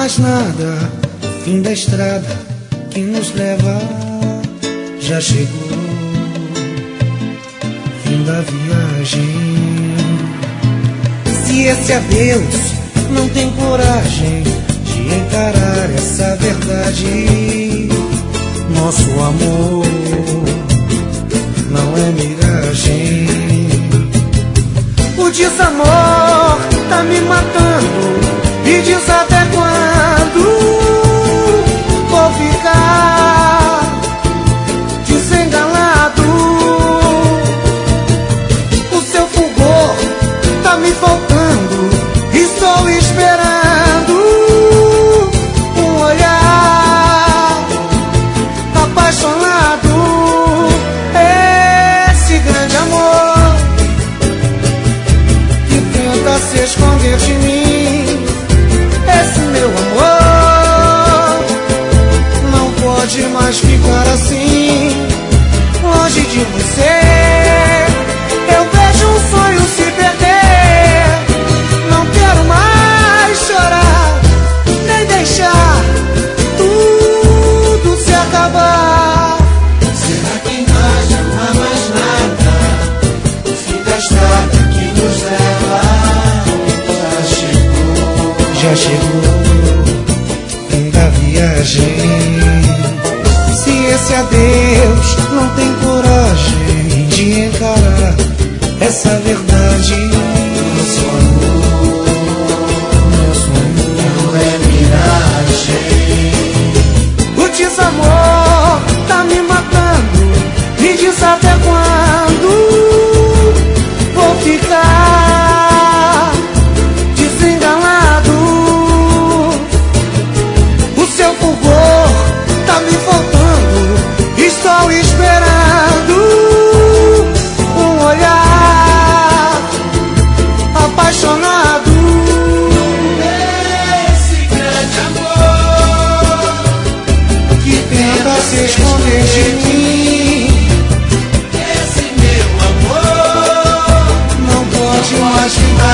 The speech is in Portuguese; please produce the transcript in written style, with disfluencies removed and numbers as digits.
mais nada, fim da estrada que nos leva já chegou, fim da viagem. Se esse adeus não tem coragem de encarar essa verdade, nosso amor não é miragem. O desamor tá me matando, e diz até quando vou ficar desenganado. O seu fulgor tá me faltando, estou esperando um olhar apaixonado. Esse grande amor que tenta se esconder de mim, esse meu amor não pode mais ficar assim, longe de você. Eu vejo um sonho se perder, não quero mais chorar, nem deixar tudo se acabar. Será que nós não há mais nada? O fim da estrada que nos leva já chegou, fim da viagem. Se esse adeus não tem coragem de encarar essa verdade, nosso amor não é miragem. o desamor tá me matando, me diz até quando vou ficar desenganado. O seu fulgor tá me faltando, estou esperando um olhar apaixonado. Esse grande amor Que tenta se esconder de mim, esse meu amor não pode mais ficar